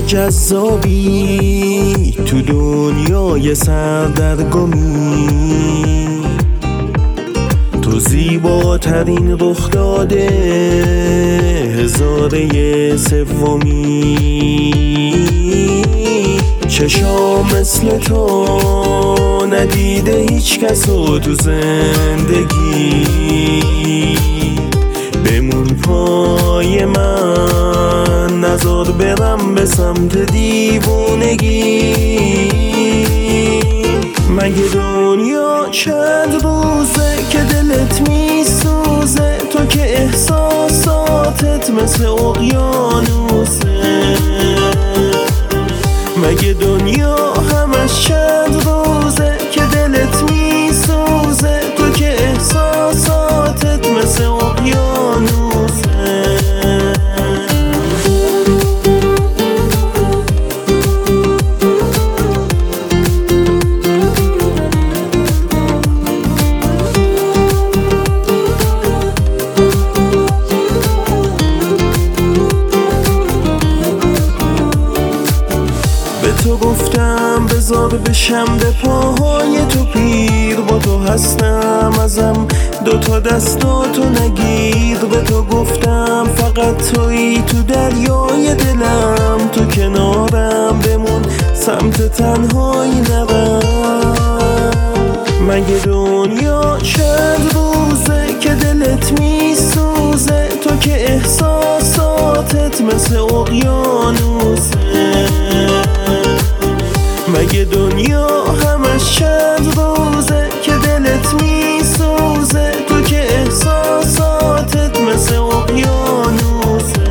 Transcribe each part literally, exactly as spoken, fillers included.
جذابی تو دنیای سردرگمی، تو زیباترین رخ داده هزاره سومی. چشام مثل تو ندیده هیچ کسو تو زندگی، بمون پای من نزار برم به سمت دیوونگی. مگه دنیا چند روزه که دلت میسوزه، تو که احساساتت مثل اقیانوسه. مگه دنیا همش چند روزه که دلت میسوزه، تو که احساساتت مثل اقیانوسه. به تو گفتم بذار بشم به پاهای تو پیر، با تو هستم ازم دوتا دستاتو نگیر. به تو گفتم فقط تویی تو دریای دلم، تو کنارم بمون سمت تنهایی نرم. مگه دنیا چند روزه که دلت میسوزه، تو که احساساتت مثل اقیانوسه. مگه دنیا همش چند روزه که دلت میسوزه، تو که احساساتت مثل اقیانوسه.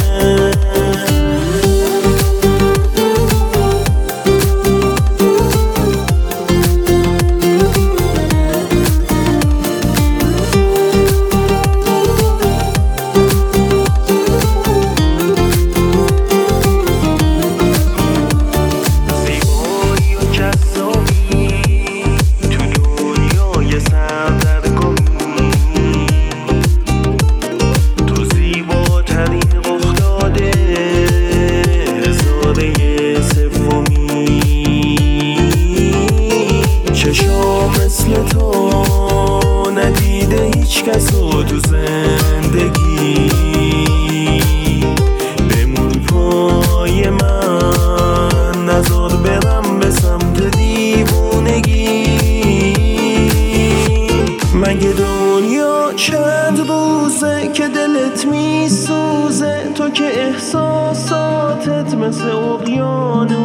چشام مثل تو ندیده هیچ کسو تو زندگی، بمون پای من نزار برم به سمت دیوونگی. مگه دنیا چند روزه که دلت میسوزه، تو که احساساتت مثل اقیانوسه.